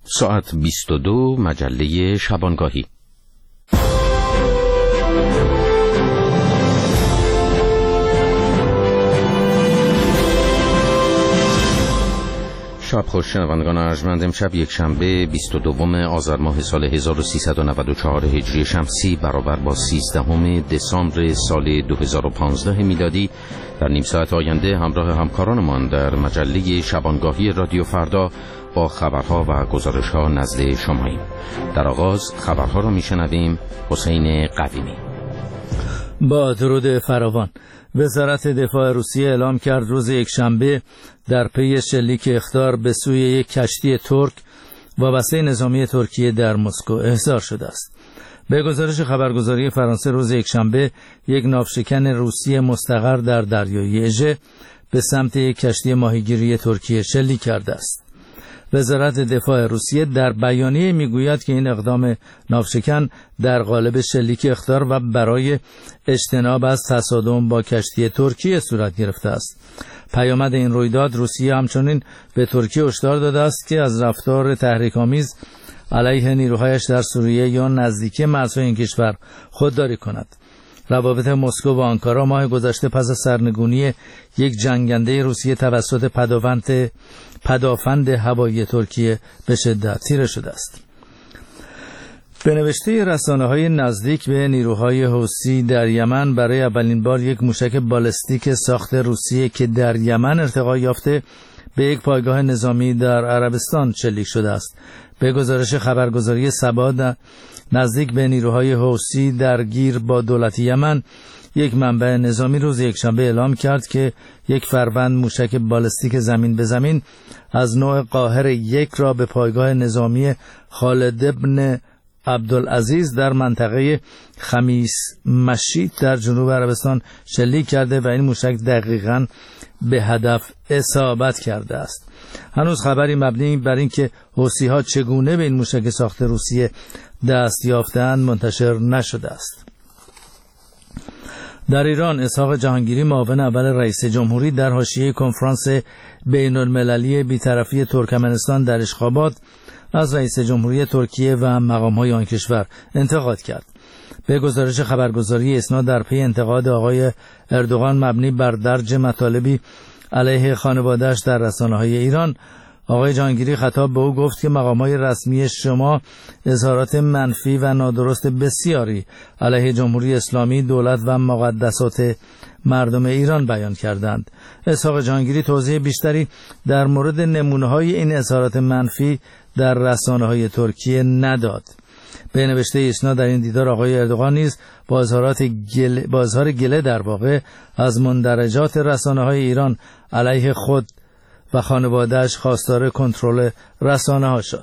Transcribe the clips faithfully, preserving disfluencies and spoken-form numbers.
ساعت بیست و دو مجله شبانگاهی. شب خوش شنوندگان ارجمند. امشب یک شنبه بیست و دوم آذر ماه سال هزار و سیصد و نود و چهار هجری شمسی برابر با سیزدهم دسامبر سال دو هزار و پانزده میلادی در نیم ساعت آینده همراه همکارانمان در مجله شبانگاهی رادیو فردا با خبرها و گزارش‌ها نزد شماییم. در آغاز خبرها را میشنویم. حسین قویمی. با درود فراوان. وزارت دفاع روسیه اعلام کرد روز یکشنبه در پی شلیک اخطار به سوی یک کشتی ترک وابسته نظامی ترکیه در مسکو احضار شده است. به گزارش خبرگزاری فرانسه روز یکشنبه یک ناوشکن روسی مستقر در دریای اژه به سمت یک کشتی ماهیگیری ترکیه شلیک کرده است. وزارت دفاع روسیه در بیانیه میگوید که این اقدام ناوشکن در قالب شلیک اخطار و برای اجتناب از تصادم با کشتی ترکیه صورت گرفته است. پیامد این رویداد روسیه همچنین به ترکیه هشدار داده است که از رفتار تحریک‌آمیز علیه نیروهایش در سوریه یا نزدیکی مرزهای این کشور خودداری کند. روابط مسکو و آنکارا ماه گذشته پس از سرنگونی یک جنگنده روسیه توسط پدافند پدافند هوایی ترکیه به شدت تیره شده است. به نوشته رسانه‌های نزدیک به نیروهای حوثی در یمن برای اولین بار یک موشک بالستیک ساخت روسیه که در یمن ارتقا یافته به یک پایگاه نظامی در عربستان شلیک شده است. به گزارش خبرگزاری سبا نزدیک به نیروهای حوثی درگیر با دولت یمن، یک منبع نظامی روز یکشنبه اعلام کرد که یک فروند موشک بالستیک زمین به زمین از نوع قاهر یک را به پایگاه نظامی خالد بن عبدالعزیز در منطقه خمیس مشید در جنوب عربستان شلیک کرده و این موشک دقیقاً به هدف اصابت کرده است. هنوز خبری مبنی بر این که حوثی‌ها چگونه به این موشک ساخت روسیه دست یافتند منتشر نشده است. در ایران اسحاق جهانگیری معاون اول رئیس جمهوری در حاشیه کنفرانس بین‌المللی بی‌طرفی ترکمنستان در اشخاباد از رئیس جمهوری ترکیه و مقام‌های آن کشور انتقاد کرد. به گزارش خبرگزاری اسنا در پی انتقاد آقای اردوغان مبنی بر درج مطالبی علیه خانواده‌اش در رسانه‌های ایران، آقای جهانگیری خطاب به او گفت که مقام‌های رسمی شما اظهارات منفی و نادرست بسیاری علیه جمهوری اسلامی، دولت و مقدسات مردم ایران بیان کردند. اسحاق جهانگیری توضیح بیشتری در مورد نمونه‌های این اظهارات منفی در رسانه‌های ترکیه نداد. به نوشته اسنا در این دیدار آقای اردوغان نیز با اظهارات گله با اظهار گله در واقع از مندرجات رسانه‌های ایران علیه خود و خانواده‌اش خواستار کنترل رسانه‌ها شد.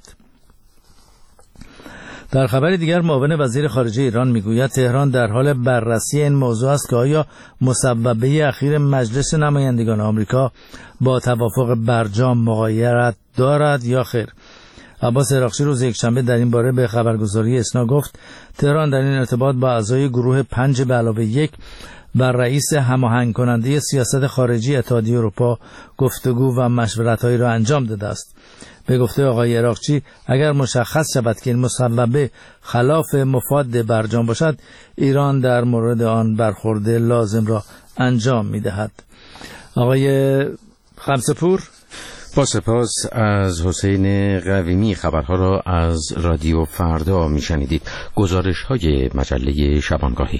در خبر دیگر معاون وزیر خارجه ایران میگوید تهران در حال بررسی این موضوع است که آیا مصوبه اخیر مجلس نمایندگان آمریکا با توافق برجام مغایرت دارد یا خیر. عباس عراقچی روز یکشنبه در این باره به خبرگزاری اسنا گفت تهران در این ارتباط با اعضای گروه پنج به علاوه یک و رئیس هماهنگ کننده سیاست خارجی اتحادیه اروپا گفتگو و مشورت‌هایی را انجام داده است. به گفته آقای عراقچی اگر مشخص شود که این مصوبه خلاف مفاد برجام باشد، ایران در مورد آن برخورد لازم را انجام می‌دهد. آقای خمسه‌پور، با سپاس از حسین قویمی. خبرها را از رادیو فردا میشنیدید. گزارش های مجله شبانگاهی.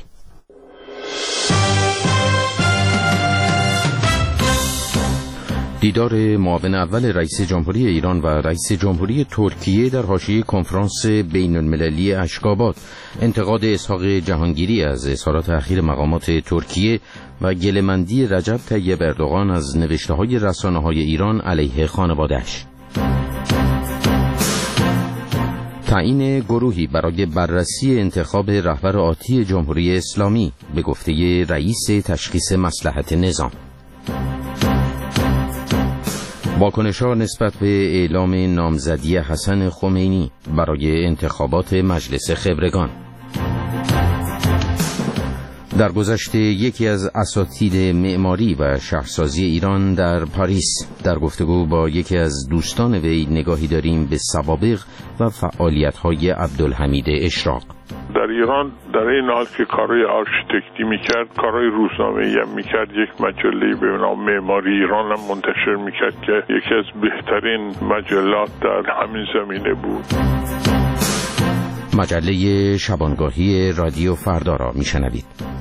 دیدار معاون اول رئیس جمهوری ایران و رئیس جمهوری ترکیه در حاشیه کنفرانس بین‌المللی اشخاباد، انتقاد اسحاق جهانگیری از اظهارات اخیر مقامات ترکیه و گله‌مندی رجب طیب اردوغان از نوشته‌های رسانه‌های ایران علیه خانواده‌اش. تعیین گروهی برای بررسی انتخاب رهبر آتی جمهوری اسلامی به گفته رئیس تشخیص مصلحت نظام. واکنش‌ها نسبت به اعلام نامزدی حسن خمینی برای انتخابات مجلس خبرگان. در گذشته یکی از اساتید معماری و شهرسازی ایران در پاریس در گفتگو با یکی از دوستان وی نگاهی داریم به سوابق و فعالیت‌های عبدالحمید اشراق. در ایران در این حال که کارهای آرشیتکتی میکرد، کارهای روزنامه‌ای هم میکرد، یک مجله به نام معماری ایران هم منتشر میکرد که یکی از بهترین مجلات در همین زمینه بود. مجله شبانگاهی رادیو فردا را میشنوید.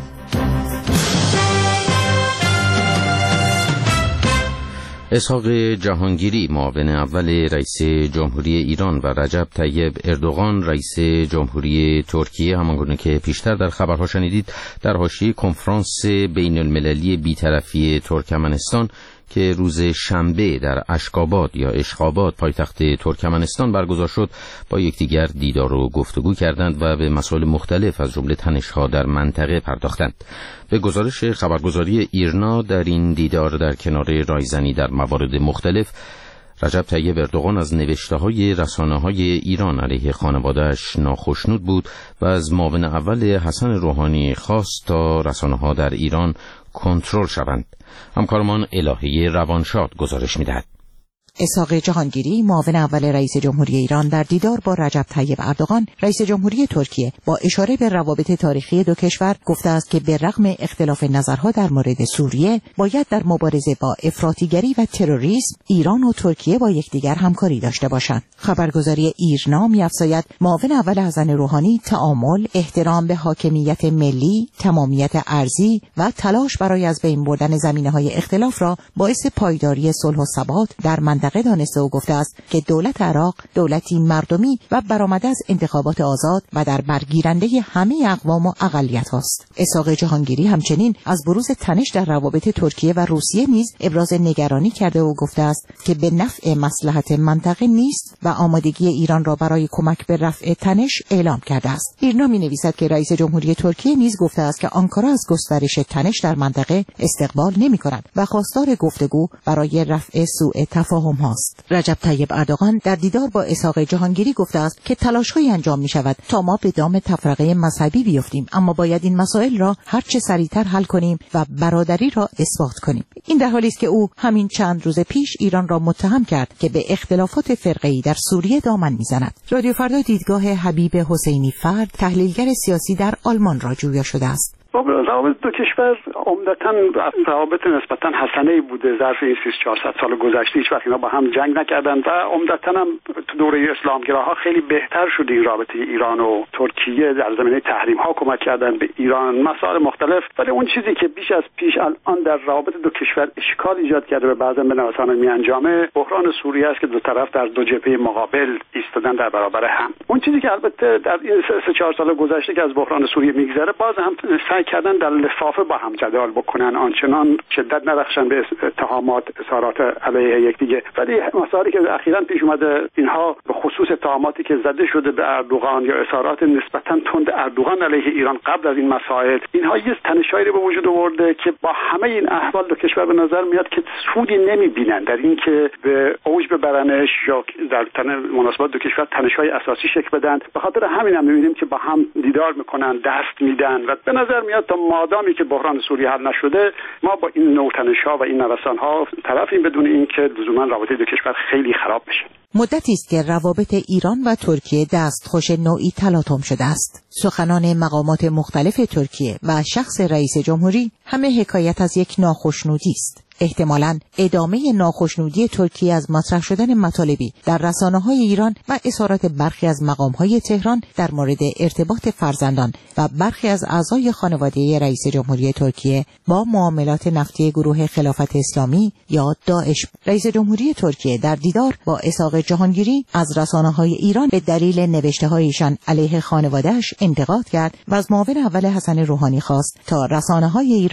اسحاق جهانگیری معاون اول رئیس جمهوری ایران و رجب طیب اردوغان رئیس جمهوری ترکیه، همانگونه که پیشتر در خبرها شنیدید، در حاشیه کنفرانس بین المللی بی‌طرفی ترکمنستان که روز شنبه در اشکاباد یا اشخاباد پایتخت ترکمنستان برگزار شد با یکدیگر دیدار و گفتگو کردند و به مسائل مختلف از جمله تنش‌ها در منطقه پرداختند. به گزارش خبرگزاری ایرنا در این دیدار در کنار رایزنی در موارد مختلف، رجب طیب اردوغان از نوشته‌های رسانه‌های ایران علیه خانواده‌اش ناخشنود بود و از معاون اول حسن روحانی خواست تا رسانه‌ها در ایران کنترل شوند. همکارمان الهی روانشاد گزارش می‌دهد. اسحاق جهانگیری معاون اول رئیس جمهوری ایران در دیدار با رجب طیب اردوغان رئیس جمهوری ترکیه با اشاره به روابط تاریخی دو کشور گفته است که به رغم اختلاف نظرها در مورد سوریه باید در مبارزه با افراطیگری و تروریسم ایران و ترکیه با یکدیگر همکاری داشته باشند. خبرگزاری ایرنا می‌افزاید معاون اول حسن روحانی تعامل، احترام به حاکمیت ملی، تمامیت ارضی و تلاش برای از بین بردن زمینه‌های اختلاف را باعث پایداری صلح و ثبات در منطقه دانسته و گفته است که دولت عراق دولتی مردمی و برآمده از انتخابات آزاد و در برگیرنده همه اقوام و اقلیت‌ها است. اسحاق جهانگیری همچنین از بروز تنش در روابط ترکیه و روسیه نیز ابراز نگرانی کرده و گفته است که به نفع مصلحت منطقه نیست و آمادگی ایران را برای کمک به رفع تنش اعلام کرده است. ایرنا می‌نویسد که رئیس جمهوری ترکیه نیز گفته است که آنکارا از گسترش تنش در منطقه استقبال نمی‌کند و خواستار گفتگو برای رفع سوء تفاهم هاست. رجب طیب اردوغان در دیدار با اسحاق جهانگیری گفته است که تلاش‌هایی انجام می‌شود تا ما به دام تفرقه مذهبی بیفتیم، اما باید این مسائل را هر چه سریعتر حل کنیم و برادری را اثبات کنیم. این در حالی است که او همین چند روز پیش ایران را متهم کرد که به اختلافات فرقه‌ای در سوریه دامن می‌زند. رادیو فردا دیدگاه حبیب حسینی فرد، تحلیلگر سیاسی در آلمان را جویا شده است. روابط دو کشور عمدتاً روابط نسبتاً حسنه‌ای بوده ظرف این سیصد چهارصد سال گذشته. هیچ وقت اینا با هم جنگ نکردن و عمدتاً هم تو دوره اسلامگراها خیلی بهتر شده این رابطه ایران و ترکیه. در زمینه تحریم‌ها کمک کردن به ایران، مسائل مختلف. ولی اون چیزی که بیش از پیش الان در روابط دو کشور اشکال ایجاد کرده و بعضاً به نوسان میانجامه، بحران سوریه است که دو طرف در دو جبهه مقابل ایستادن در برابر هم. اون چیزی که البته در این سه چهار سال گذشته که از بحران سوریه میگذره، باز هم سعی کردن در لفافه با هم جدال بکنن، آنچنان شدت ندخشن به اتهامات اظهارات علیه یکدیگه. ولی مسائلی که اخیراً پیش اومده، اینها به خصوص اتهاماتی که زده شده به اردوغان یا اظهارات نسبتاً تند اردوغان علیه ایران قبل از این مسائل، اینها یه تنش‌هایی رو به وجود آورده که با همه این احوال دو کشور به نظر میاد که سودی نمیبینن در این که به اوج ببرنش یا در تن مناسبات دو کشور تنش‌های اساسی شکل بدن. به خاطر همین هم می‌بینیم که با هم دیدار میکنن، دست میدن و به نظر میاد تا مادامی که بحران سوریه حل نشده ما با این نوع تنش‌ها و این نوسان‌ها طرفیم بدون اینکه لزوما رابطه دو کشور خیلی خراب بشه. مدتی است که روابط ایران و ترکیه دستخوش نوعی تلاطم شده است. سخنان مقامات مختلف ترکیه و شخص رئیس جمهوری همه حکایت از یک ناخشنودی است. احتمالاً ادامه ناخشنودی ترکیه از مطرح شدن مطالبی در رسانه‌های ایران و اظهارات برخی از مقام‌های تهران در مورد ارتباط فرزندان و برخی از اعضای خانواده رئیس جمهوری ترکیه با معاملات نفتی گروه خلافت اسلامی یا داعش. رئیس جمهوری ترکیه در دیدار با اسحاق جهانگیری از رسانه‌های ایران به دلیل نوشته‌هایشان علیه خانواده‌اش انتقاد کرد و از معاون اول حسن روحانی خواست تا رسانه‌های ایران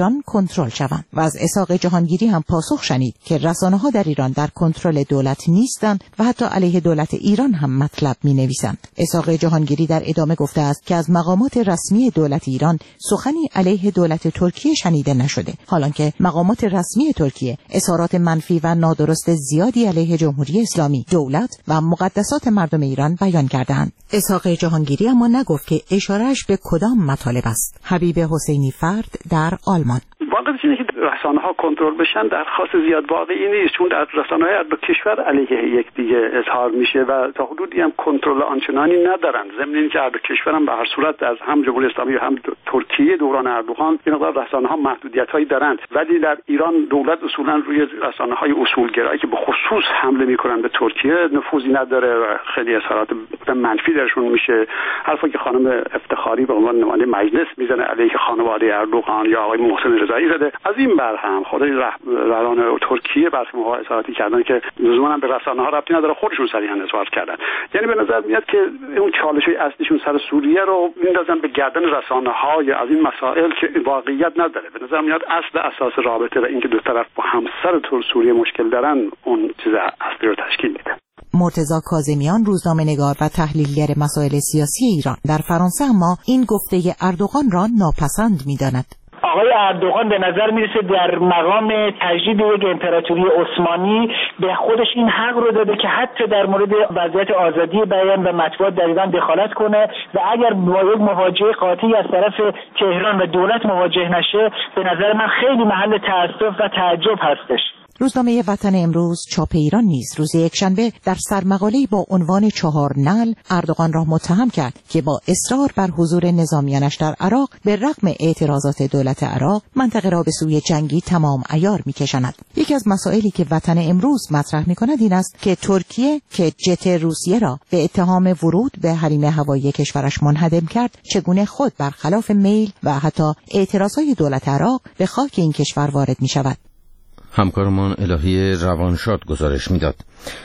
ایران کنترل شوند و از اسحاق جهانگیری هم پاسخ شنید که رسانه‌ها در ایران در کنترل دولت نیستند و حتی علیه دولت ایران هم مطلب می‌نویسند. اسحاق جهانگیری در ادامه گفته است که از مقامات رسمی دولت ایران سخنی علیه دولت ترکیه شنیده نشده، حالانکه مقامات رسمی ترکیه اظهارات منفی و نادرست زیادی علیه جمهوری اسلامی، دولت و مقدسات مردم ایران بیان کردند. اسحاق جهانگیری اما نگفت که اشارهش به کدام مطالب است. حبیب حسینی فرد در آلمان: واقعیت اینه که رسانه‌ها کنترل بشن درخواست زیاد واقعی نیست، چون در رسانه‌های هر دو کشور علیه یکدیگه اظهار میشه و تا حدودی هم کنترل آنچنانی ندارن. ضمن اینکه هر دو کشور هم به هر صورت از هم جمهوری اسلامی و هم ترکیه دوران اردوغان این مقدار رسانه‌ها محدودیت‌هایی دارند، ولی در ایران دولت اصولاً روی رسانه‌های اصولگرایی که به خصوص حمله میکنن به ترکیه نفوذی نداره و خیلی اظهارات منفی درشون میشه. حرفی که خانم افتخاری به عنوان نماینده مجلس میزنه علیه خانواده اردوغان یا آقای محسن رضایی زده. از این بر هم خدای رهبران ترکیه برخی موقع اظهاراتی کردن که لزوما به رسانه‌ها ربطی نداره، خودشون صریحا اظهار کردن. یعنی به نظر میاد که اون چالش‌های اصلیشون سر سوریه رو میندازن به گردن رسانه‌ها یا از این مسائل که واقعیت نداره. به نظر میاد اصل اساس رابطه و اینکه دو طرف با همسر تر سوریه مشکل دارن اون چیز اصلی رو تشکیل میده. مرتضی کاظمیان، روزنامه‌نگار و تحلیلگر مسائل سیاسی ایران در فرانسه، اما این گفته اردوغان را ناپسند می‌داند. آقای اردوغان به نظر میرسه در مقام تجدید یک امپراتوری عثمانی به خودش این حق رو داده که حتی در مورد وضعیت آزادی بیان و مطبوعات در ایران دخالت کنه و اگر با یک مواجهه قاطعی از طرف تهران و دولت مواجه نشه به نظر من خیلی محل تأسف و تعجب هستش. روزنامه وطن امروز چاپ ایران نیز روز یکشنبه در سرمقاله‌ای با عنوان چهار نعل اردوغان را متهم کرد که با اصرار بر حضور نظامیانش در عراق به رغم اعتراضات دولت عراق منطقه را به سوی جنگی تمام عیار می‌کشاند. یکی از مسائلی که وطن امروز مطرح می‌کند این است که ترکیه که جت روسیه را به اتهام ورود به حریم هوایی کشورش منهدم کرد، چگونه خود برخلاف میل و حتی اعتراضات دولت عراق به خاک این کشور وارد می‌شود. همکارمان الهی روانشاد گزارش میداد.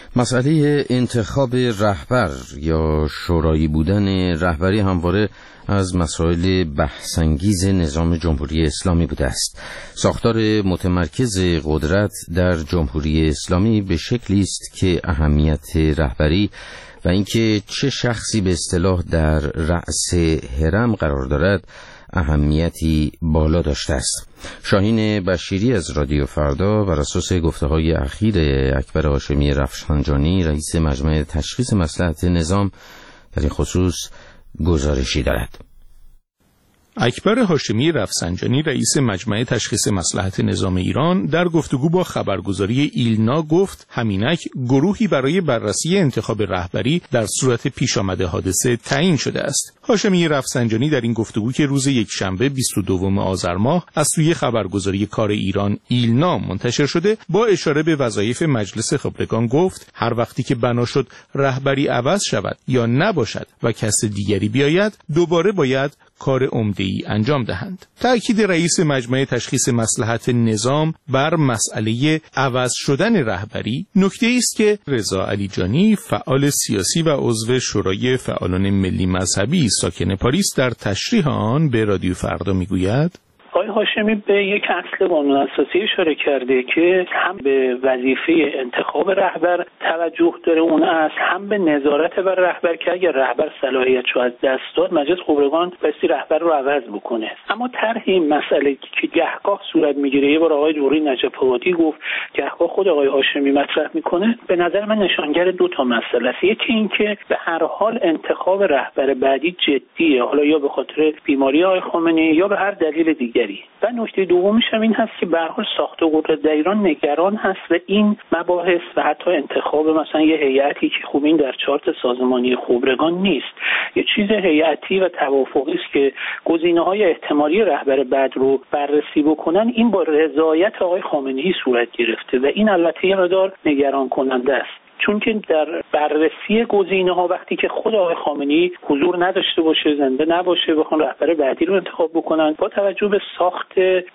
مسئله انتخاب رهبر یا شورایی بودن رهبری همواره از مسائل بحث‌انگیز نظام جمهوری اسلامی بوده است. ساختار متمرکز قدرت در جمهوری اسلامی به شکلی است که اهمیت رهبری و اینکه چه شخصی به اصطلاح در رأس هرم قرار دارد اهمیتی بالا داشته است. شاهین بشیری از رادیو فردا بر اساس گفته‌های اخیر اکبر هاشمی رفسنجانی رئیس مجمع تشخیص مصلحت نظام در این خصوص گزارشی دارد. اکبر هاشمی رفسنجانی رئیس مجمع تشخیص مصلحت نظام ایران در گفتگو با خبرگزاری ایلنا گفت همینک گروهی برای بررسی انتخاب رهبری در صورت پیش آمده حادثه تعیین شده است. هاشمی رفسنجانی در این گفتگو که روز یکشنبه بیست و دوم آذر ماه از سوی خبرگزاری کار ایران ایلنا منتشر شده با اشاره به وظایف مجلس خبرگان گفت هر وقتی که بنا شد رهبری عوض شود یا نباشد و کس دیگری بیاید دوباره باید کار عمده‌ای انجام دهند. تأکید رئیس مجمع تشخیص مصلحت نظام بر مسئله عوض شدن رهبری نکته‌ای است که رضا علیجانی فعال سیاسی و عضو شورای فعالان ملی مذهبی ساکن پاریس در تشریح آن به رادیو فردا میگوید آقای هاشمی به یک اصل قانون اساسی اشاره کرده که هم به وظیفه انتخاب رهبر توجه داره اون اصل، هم به نظارت بر رهبر که اگر رهبر صلاحیتشو از دست داد مجلس خبرگان بایستی رهبر رو عوض بکنه. اما طرح این مسئله که گهگاه صورت میگیره، یه بار آقای جوهری نجف‌آبادی گفت، گهگاه خود آقای هاشمی مطرح میکنه، به نظر من نشانگر دو تا مسئله است. یکی این که به هر حال انتخاب رهبر بعدی جدیه، حالا یا به خاطر بیماری آقای خامنه‌ای یا به هر دلیل دیگری. و نکته دومیش هم این هست که به هر حال ساخت قدرت در ایران نگران هست و این مباحث و حتی انتخاب مثلا یه هیئتی که خوب این در چارت سازمانی خبرگان نیست، یه چیز هیئتی و توافقی است که گزینه‌های احتمالی رهبر بعد رو بررسی بکنن، این با رضایت آقای خامنه‌ای صورت گرفته و این البته یه مقدار نگران کننده است. چون که در بررسی گزینه‌ها وقتی که خود آقای خامنه‌ای حضور نداشته باشه، زنده نباشه، بخوان رهبر بعدی رو انتخاب بکنن، با توجه به ساخت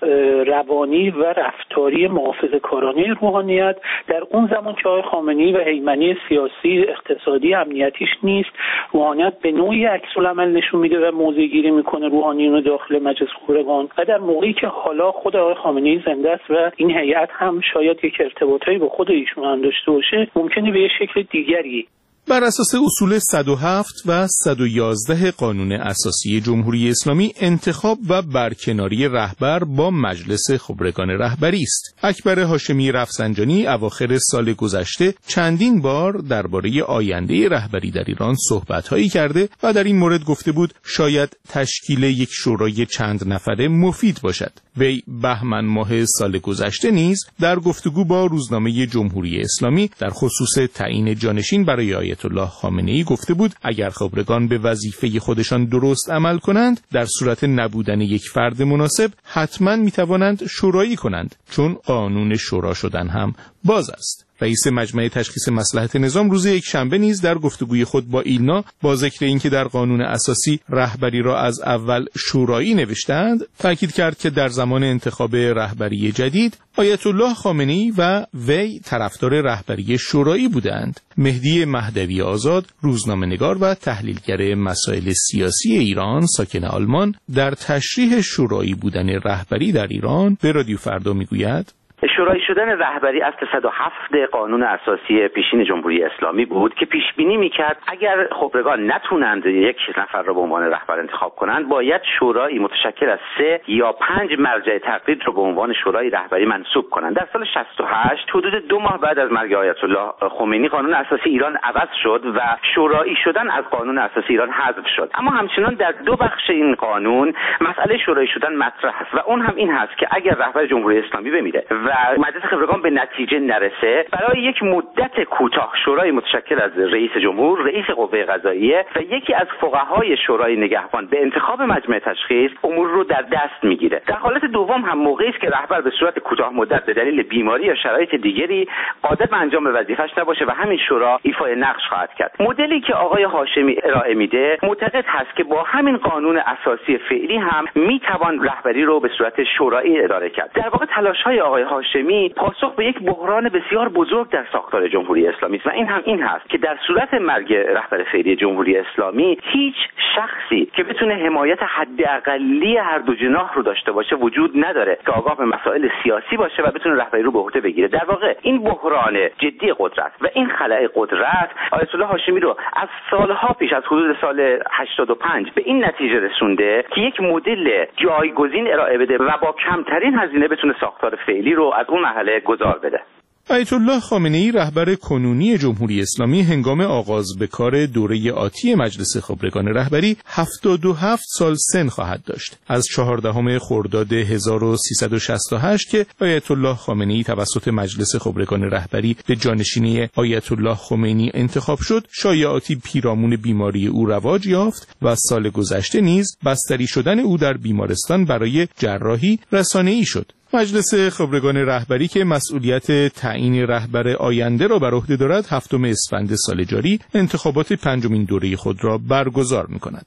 روانی و رفتاری محافظه‌کارانه روحانیت در اون زمان که آقای خامنه‌ای و هیمنه سیاسی، اقتصادی، امنیتیش نیست، روحانیت به نوعی عکس‌العمل نشون میده و موضع‌گیری میکنه روحانیون داخل مجلس خبرگان. و در موقعی که حالا خود آقای خامنه‌ای زنده است و این هیئت هم شاید یک ارتباطی با خود ایشون هم داشته باشه، ممکنه به یه شکل دیگری بر اساس اصول صد و هفت و صد و یازده قانون اساسی جمهوری اسلامی انتخاب و برکناری رهبر با مجلس خبرگان رهبری است. اکبر هاشمی رفسنجانی اواخر سال گذشته چندین بار درباره آینده رهبری در ایران صحبت‌هایی کرده و در این مورد گفته بود شاید تشکیل یک شورای چند نفره مفید باشد. وی بهمن ماه سال گذشته نیز در گفتگو با روزنامه جمهوری اسلامی در خصوص تعیین جانشین برای آیت الله خامنه‌ای گفته بود اگر خبرگان به وظیفه خودشان درست عمل کنند، در صورت نبودن یک فرد مناسب حتما میتوانند شورایی کنند، چون قانون شورا شدن هم باز است. رئیس مجمع تشخیص مصلحت نظام روز یک شنبه نیز در گفتگوی خود با ایلنا با ذکر اینکه در قانون اساسی رهبری را از اول شورایی نوشتند، تاکید کرد که در زمان انتخاب رهبری جدید آیت الله خامنه‌ای و وی طرفدار رهبری شورایی بودند. مهدی مهدوی آزاد، روزنامه‌نگار و تحلیلگر مسائل سیاسی ایران ساکن آلمان، در تشریح شورایی بودن رهبری در ایران به رادیو فردا میگوید: شورای شدن رهبری اصل صد و هفت قانون اساسی پیشین جمهوری اسلامی بود که پیش بینی میکرد اگر خبرگان نتونند یک نفر را به عنوان رهبر انتخاب کنند، باید شورایی متشکل از سه یا پنج مرجع تقلید را به عنوان شورای رهبری منصوب کنند. در سال شصت و هشت، حدود دو ماه بعد از مرگ آیت الله خمینی، قانون اساسی ایران عوض شد و شورایی شدن از قانون اساسی ایران حذف شد. اما همچنان در دو بخش این قانون مسئله شورایی شدن مطرح است و اون هم این هست که اگر رهبر جمهوری اسلامی بمیره و مجلس خبرگان به نتیجه نرسه، برای یک مدت کوتاه شورای متشکل از رئیس جمهور، رئیس قوه قضاییه و یکی از فقهای شورای نگهبان به انتخاب مجمع تشخیص امور رو در دست میگیره. در حالت دوم هم موقعی است که رهبر به صورت کوتاه مدت به دلیل بیماری یا شرایط دیگری قادر به انجام وظیفه‌اش نباشه و همین شورا ایفای نقش خواهد کرد. مدلی که آقای هاشمی ارائه میده معتقد هست که با همین قانون اساسی فعلی هم میتوان رهبری رو به صورت شورایی اداره کرد. در واقع تلاش‌های آقای هاشمی پاسخ به یک بحران بسیار بزرگ در ساختار جمهوری اسلامی است و این هم این هست که در صورت مرگ رهبر فعلی جمهوری اسلامی هیچ شخصی که بتونه حمایت حداقلی هر دو جناح رو داشته باشه وجود نداره که آگاه به مسائل سیاسی باشه و بتونه رهبری رو به عهده بگیره. در واقع این بحران جدی قدرت و این خلأ قدرت آیت الله هاشمی رو از سالها پیش، از حدود سال هشتاد و پنج به این نتیجه رسونده که یک مدل جایگزین ارائه بده و با کمترین هزینه بتونه ساختار فعلی رو از اون مرحله گذار بده. آیت الله خامنه‌ای رهبر کنونی جمهوری اسلامی هنگام آغاز به کار دوره آتی مجلس خبرگان رهبری هفتاد و هفت سال سن خواهد داشت. از چهاردهم خرداد هزار و سیصد و شصت و هشت که آیت الله خامنه‌ای توسط مجلس خبرگان رهبری به جانشینی آیت الله خمینی انتخاب شد، شایعاتی پیرامون بیماری او رواج یافت و سال گذشته نیز بستری شدن او در بیمارستان برای جراحی رسانه‌ای شد. مجلس خبرگان رهبری که مسئولیت تعیین رهبر آینده را بر عهده دارد، هفتم اسفند سال جاری انتخابات پنجمین دوره خود را برگزار می‌کند.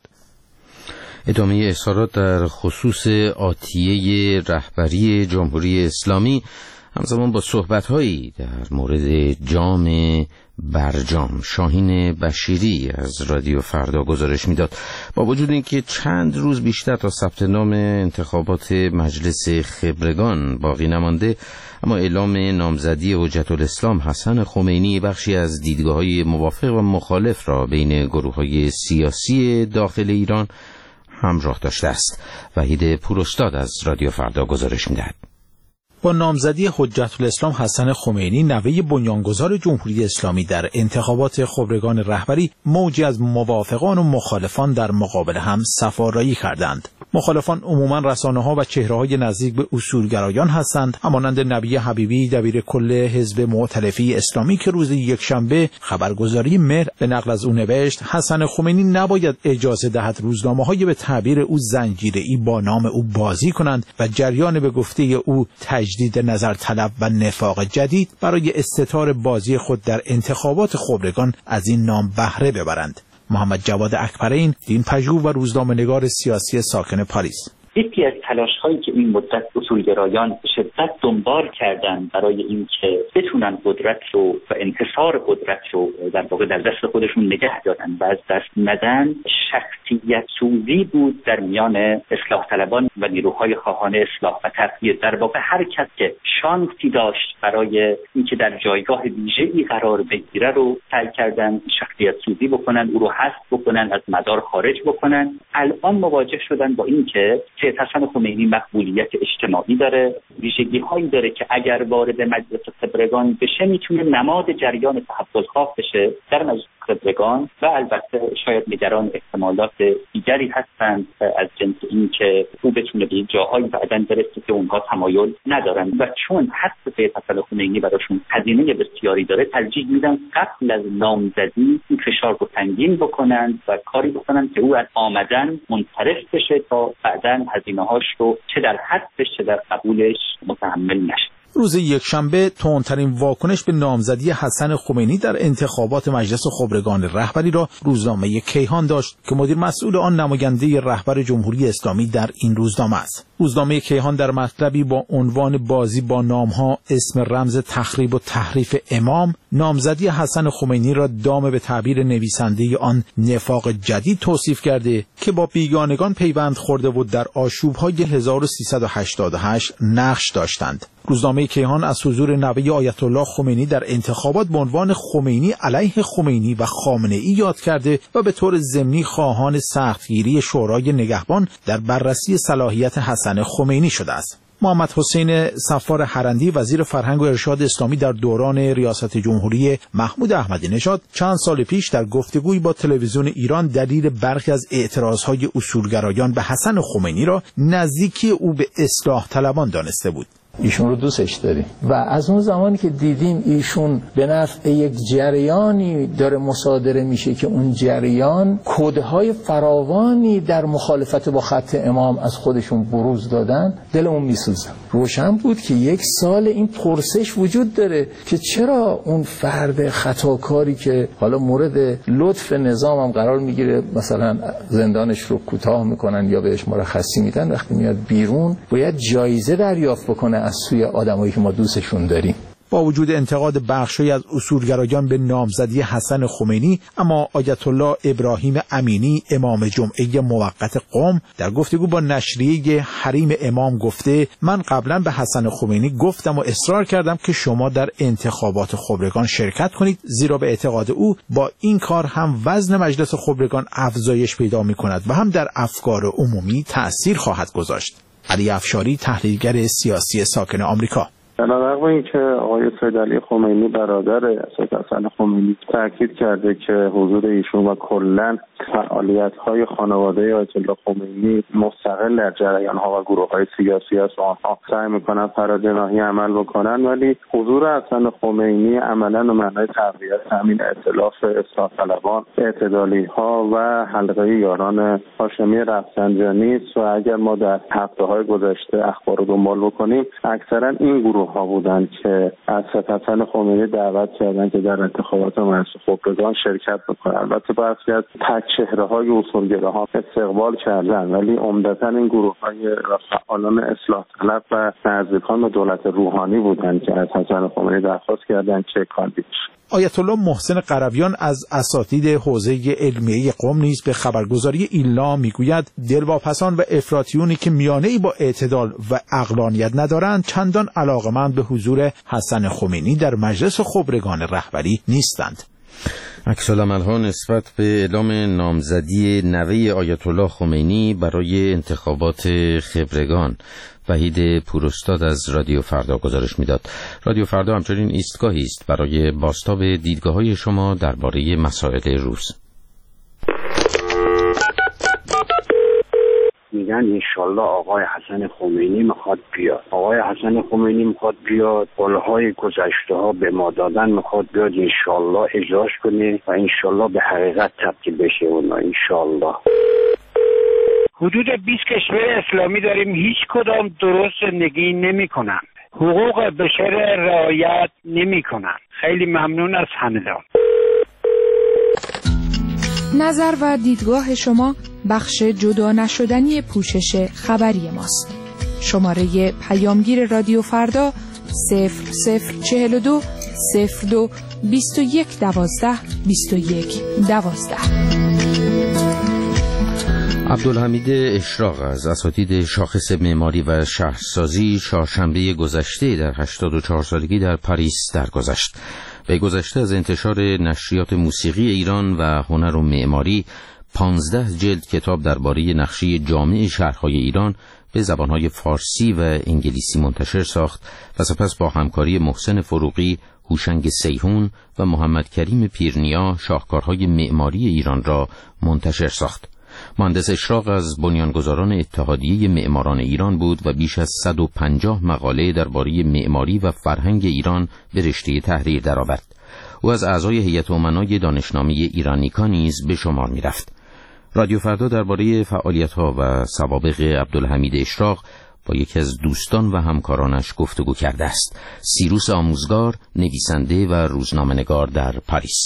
ادامه اظهارات در خصوص آتیه رهبری جمهوری اسلامی همزمان با صحبت‌هایی در مورد جام برجام شاهین بشیری از رادیو فردا گزارش میداد. با وجود اینکه چند روز بیشتر تا ثبت نام انتخابات مجلس خبرگان باقی نمانده، اما اعلام نامزدی حجت الاسلام حسن خمینی بخشی از دیدگاه‌های موافق و مخالف را بین گروه‌های سیاسی داخل ایران همراه داشته است. وحید پوراستاد از رادیو فردا گزارش میدهد. با نامزدی حجت الاسلام حسن خمینی، نوه بنیانگذار جمهوری اسلامی، در انتخابات خبرگان رهبری، موجی از موافقان و مخالفان در مقابل هم صف‌آرایی کردند. مخالفان عموما رسانه‌ها و چهره‌های نزدیک به اصولگرایان هستند، همانند نبی حبیبی دبیر کل حزب مؤتلفه اسلامی که روز یکشنبه خبرگزاری مهر به نقل از او نوشت حسن خمینی نباید اجازه دهد روزنامه‌های به تعبیر او زنجیره‌ای با نام او بازی کنند و جریان به گفته او تجدید نظر طلب و نفاق جدید برای استتار بازی خود در انتخابات خبرگان از این نام بهره ببرند. محمد جواد اکبرین، دینپژوه و روزنامه‌نگار سیاسی ساکن پاریس: یکی از تلاش‌هایی که این مدت اصولگرایان به شدت دنبال کردن برای اینکه بتونن قدرت رو و انحصار قدرت رو در واقع در دست خودشون نگه دارن و از دست ندن، شخصیت سوزی بود در میان اصلاح طلبان و نیروهای خواهان اصلاح و تغییر. در واقع هر کس که شانسی داشت برای اینکه در جایگاه ویژه‌ای قرار بگیره رو سعی کردن شخصیت سوزی بکنن، او رو حذف بکنن، از مدار خارج بکنن. الان مواجه شدن با اینکه سید حسن خمینی مقبولیت اجتماعی داره، ویژگی هایی داره که اگر وارد مجلس خبرگان بشه میتونه نماد جریان تحولخواه بشه در مجلس خبرگان و البته شاید نگران احتمالات دیگری هستند از جنس این که او بتونه به جاهایی بعداً برسه که اونها تمایل ندارن و چون حتی سید حسن خمینی براشون هزینه بسیاری داره ترجیح میدن قبل از نامزدی این فشار رو تنگین بکنن و کاری بکنن که او از آمدن منصرف بشه تا بعداً هزینه‌هاش رو چه در حذفش چه در قبولش متحمل نشه. روز یکشنبه تندترین واکنش به نامزدی حسن خمینی در انتخابات مجلس خبرگان رهبری را روزنامه کیهان داشت که مدیر مسئول آن نماینده رهبر جمهوری اسلامی در این روزنامه است. روزنامه کیهان در مطلبی با عنوان بازی با نامها، اسم رمز تخریب و تحریف امام، نامزدی حسن خمینی را دام به تعبیر نویسنده آن نفاق جدید توصیف کرده که با بیگانگان پیوند خورده و در آشوب‌های هزار و سیصد و هشتاد و هشت نقش داشتند. روزنامه کیهان از حضور نوه آیت الله خمینی در انتخابات به عنوان خمینی علیه خمینی و خامنه‌ای یاد کرده و به طور ضمنی خواهان سختگیری شورای نگهبان در بررسی صلاحیت حسن خمینی شده است. محمد حسین صفار حرندی وزیر فرهنگ و ارشاد اسلامی در دوران ریاست جمهوری محمود احمدی نژاد چند سال پیش در گفتگویی با تلویزیون ایران دلیل برخی از اعتراضهای اصولگرایان به حسن خمینی را نزدیکی او به اصلاح طلبان دانسته بود. ایشون رو دوستش داریم و از اون زمانی که دیدیم ایشون به نفع یک جریانی داره مصادره میشه که اون جریان کدهای فراوانی در مخالفت با خط امام از خودشون بروز دادن، دلمون میسوزه. روشن بود که یک سال این پرسش وجود داره که چرا اون فرد خطاکاری که حالا مورد لطف نظام هم قرار میگیره، مثلا زندانش رو کوتاه میکنن یا بهش مرخصی میدن، وقتی میاد بیرون باید جایزه دریافت بکنه از سوی آدمایی که ما دوستشون داریم. با وجود انتقاد بخشی از اصولگرایان به نامزدی حسن خمینی، اما آیت الله ابراهیم امینی امام جمعه موقت قم در گفتگو با نشریه حریم امام گفته من قبلا به حسن خمینی گفتم و اصرار کردم که شما در انتخابات خبرگان شرکت کنید، زیرا به اعتقاد او با این کار هم وزن مجلس خبرگان افزایش پیدا می کند و هم در افکار عمومی تأثیر خواهد گذاشت. علی افشاری، تحلیلگر سیاسی ساکن آمریکا: علیرغم اینکه آقای سید علی خمینی برادر سید حسن خمینی تاکید کرده که حضور ایشون و کلاً فعالیت‌های خانواده آیت الله خمینی مستقل در جریان‌ها و گروه‌های سیاسی است و آنها سعی می‌کنند فرادناهی عمل بکنند، ولی حضور حسن خمینی عملاً به معنای تقویت همین ائتلاف اصلاح طلبان، اعتدالی‌ها و حلقه یاران هاشمی رفسنجانی است و اگر ما در هفته‌های گذشته اخبار رو دنبال بکنیم اکثراً این گروه ها بودن که از حسن خمینی دعوت کردن که در انتخابات مجلس خبرگان شرکت بکنن. البته برخی از تک چهره های اصولگراها استقبال کردن، ولی عمدتا این گروه های فعالان اصلاح طلب و نزدیکان به دولت روحانی بودن که از حسن خمینی درخواست کردن که کاندید شه. آیت الله محسن قرویان از اساتید حوزه علمیه قم نیز به خبرگزاری ایلنا میگوید دلواپسان و افراطیونی که میانه‌ای با اعتدال و عقلانیت ندارند چندان علاقه‌مند به حضور حسن خمینی در مجلس خبرگان رهبری نیستند. عکس‌العمل‌ها نسبت به اعلام نامزدی نوه آیت الله خمینی برای انتخابات خبرگان. وحید پوراستاد از رادیو فردا گزارش میداد. رادیو فردا همچنین ایستگاهی است برای بازتاب دیدگاه‌های شما درباره مسائل روز. میگن انشالله آقای حسن خمینی میخواد بیاد. آقای حسن خمینی میخواد بیاد، قولهای گذشته ها به ما دادن میخواد بیاد، انشالله اجراش کنه و انشالله به حقیقت تبدیل بشه اونا انشالله. حدود بیست کشور اسلامی داریم، هیچ کدام درست زندگی نمی کنن، حقوق بشر رعایت نمی کنن. خیلی ممنون از همدان. نظر و دیدگاه شما بخش جدا نشدنی پوشش خبری ماست. شماره پیامگیر رادیو فردا صفر صفر چهل و دو صفر دو بیست و یک دوازده بیست و یک دوازده. عبدالحمید اشراق از اساتید شاخص معماری و شهرسازی چهارشنبه گذشته در هشتاد و چهار سالگی در پاریس درگذشت. به گذشته از انتشار نشریات موسیقی ایران و هنر و معماری پانزده جلد کتاب درباره نقشه جامع شهرهای ایران به زبانهای فارسی و انگلیسی منتشر ساخت و سپس با همکاری محسن فروغی، هوشنگ سیهون و محمد کریم پیرنیا شاهکارهای معماری ایران را منتشر ساخت. مهندس اشراق از بنیانگذاران اتحادیه معماران ایران بود و بیش از صد و پنجاه مقاله درباره معماری و فرهنگ ایران به رشته تحریر درآورد. او از اعضای هیئت امنای دانشنامه ایرانیکا نیز به شمار می‌رفت. رادیو فردا درباره فعالیت‌ها و سوابق عبدالحمید اشراق با یکی از دوستان و همکارانش گفتگو کرده است. سیروس آموزگار، نویسنده و روزنامه‌نگار در پاریس.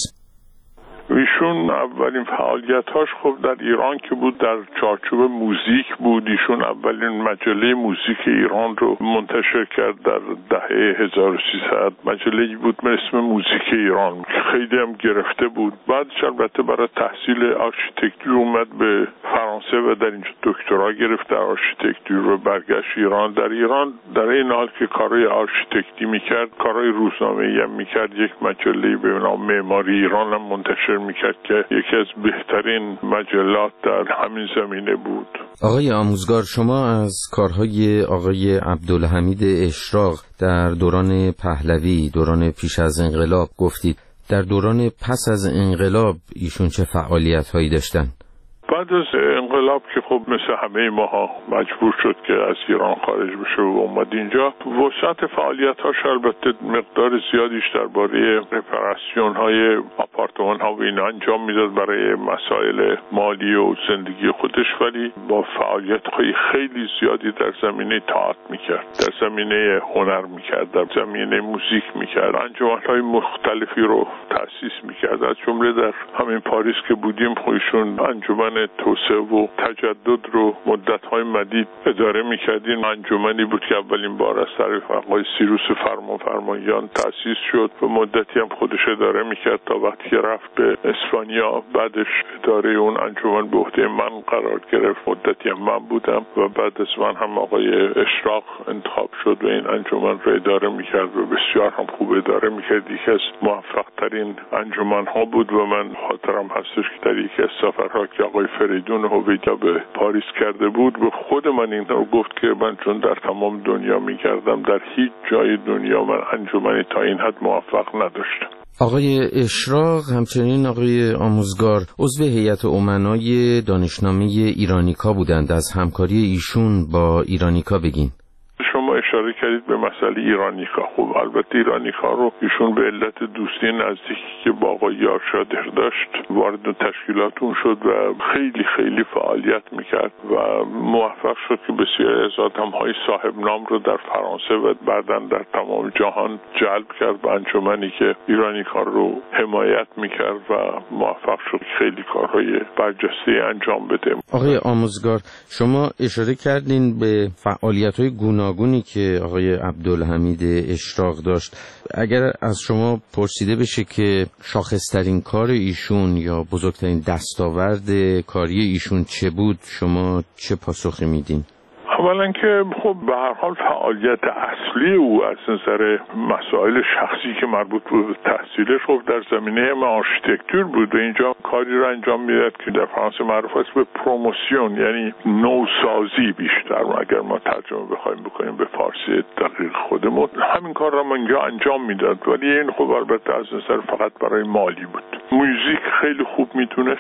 ایشون اولین فعالیتاش خب در ایران که بود در چارچوب موزیک بود. ایشون اولین مجله موزیک ایران رو منتشر کرد در دهه هزار و سیصد. مجله‌ای بود به اسم موزیک ایران که خیلی هم گرفته بود. بعدش البته برای تحصیل آرشیتکتور اومد به فرانسه و در اینجا دکترا گرفت در آرشیتکتور و برگشت ایران. در ایران در این حال که کارهای آرشیتکتی میکرد، کارهای روزنامه‌ای هم میکرد. یک مجله به نام معماری ایران هم منتشر میکرد که یکی از بهترین مجلات در همین زمینه بود. آقای آموزگار، شما از کارهای آقای عبدالحمید اشراق در دوران پهلوی، دوران پیش از انقلاب گفتید. در دوران پس از انقلاب ایشون چه فعالیت‌هایی داشتن؟ بعد از انقلاب که خب مثل همه ماها مجبور شد که از ایران خارج بشه و اومد اینجا، وسعت فعالیت‌هاش البته مقدار زیادیش درباره رپاراسیون های آپارتمان ها و اینا انجام میداد برای مسائل مالی و زندگی خودش، ولی با فعالیت های خیلی زیادی در زمینه تئاتر میکرد، در زمینه هنر میکرد، در زمینه موزیک میکرد، انجمن های مختلفی رو تأسیس میکرد. از جمله در همین پاریس که بودیم خودشون انجمن توسعه و تجدد رو مدت‌های مدید اداره می‌کردین. انجمنی بود که اولین بار از طرف آقای سیروس فرمانفرمایان تأسیس شد و مدتی هم خودش اداره می‌کرد تا وقتی که رفت به اسپانیا. بعدش اداره اون انجمن به عهده من قرار گرفت، مدتی هم من بودم و بعد از من هم آقای اشراق انتخاب شد و این انجمن رو اداره می‌کرد و بسیار هم خوب اداره می‌کرد. یکی از موفق‌ترین انجمن‌ها بود و من خاطرم هستش که در یکی از سفرها که آقای فریدون هویدا به پاریس کرده بود به خود من این رو گفت که من چون در تمام دنیا می‌گردم در هیچ جای دنیا من انجمنی تا این حد موفق نداشتم. آقای اشراق همچنین آقای آموزگار عضو هیئت امنای دانشنامه ایرانیکا بودند. از همکاری ایشون با ایرانیکا بگین. شما اشاره کردید به مسئله ایرانیکا. خب البته ایرانیکا رو ایشون به علت دوستی نزدیکی که با آقای یارشادر داشت وارد تشکیلاتون شد و خیلی خیلی فعالیت میکرد و موفق شد که بسیاری از آدم‌های صاحب نام رو در فرانسه و بعداً در تمام جهان جلب کرد به انجمنی که ایرانیکا رو حمایت میکرد و موفق شد خیلی کارهای برجسته انجام بده. آقای آموزگار، شما اشاره کردین به فعالیت‌های گوناگونی که آقای عبدالحمید اشراق داشت. اگر از شما پرسیده بشه که شاخصترین کار ایشون یا بزرگترین دستاورد کاری ایشون چه بود، شما چه پاسخی میدین؟ اولا که خب به هر حال فعالیت اصلی او از نظر مسائل شخصی که مربوط بود به تحصیلش خب در زمینه آرشیتکتور بود و اینجا کاری رو انجام میداد که در فرانسه معروف است به پروموسیون، یعنی نوسازی بیشتر. اگر ما ترجمه بخوایم بکنیم به فارسی دقیق خودمون همین کار رو اینجا انجام میداد، ولی این خب البته از نظر فقط برای مالی بود. موزیک خیلی خوب میتونست،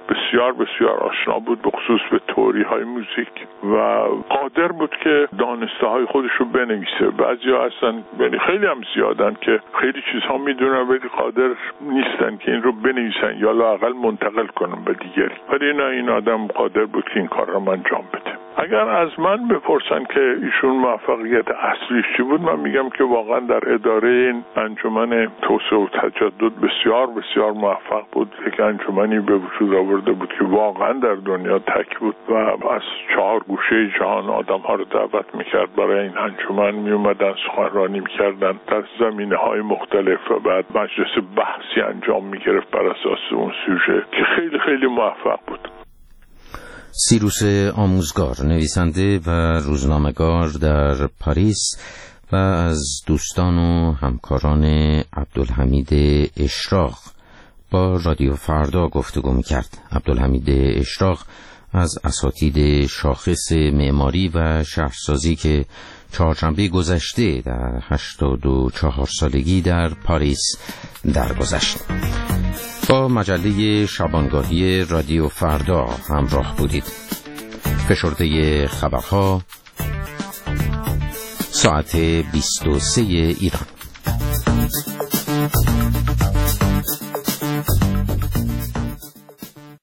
بسیار بسیار آشنا بود، به خصوص به تئوری های موزیک و قادر بود که دانسته های خودش رو بنویسه. بعضیا هستن یعنی خیلی هم زیادن که خیلی چیزها میدونن ولی قادر نیستن که این رو بنویسن یا لااقل منتقل کنن به دیگری، ولی نه، این آدم قادر بود که این کار رو انجام بده. اگر از من بپرسن که ایشون موفقیت اصلیش چی بود، من میگم که واقعا در اداره این انجمن توسعه و تجدد بسیار بسیار موفق بود. یک انجمنی به وجود آورده بود که واقعا در دنیا تک بود و از چهار گوشه جهان آدم ها رو دعوت میکرد برای این انجمن، میومدن سخنرانی میکردن در زمینه های مختلف و بعد مجلس بحثی انجام میگرفت بر اساس اون سوژه که خیلی خیلی موفق بود. سیروس آموزگار، نویسنده و روزنامه‌نگار در پاریس و از دوستان و همکاران عبدالحمید اشراق با رادیو فردا گفتگو می‌کرد. عبدالحمید اشراق از اساتید شاخص معماری و شهرسازی که چهارشنبه گذشته در هشتاد و چهار سالگی در پاریس درگذشت. با مجله شبانگاهی رادیو فردا همراه بودید. فشرده خبرها ساعت بیست و سه ایران.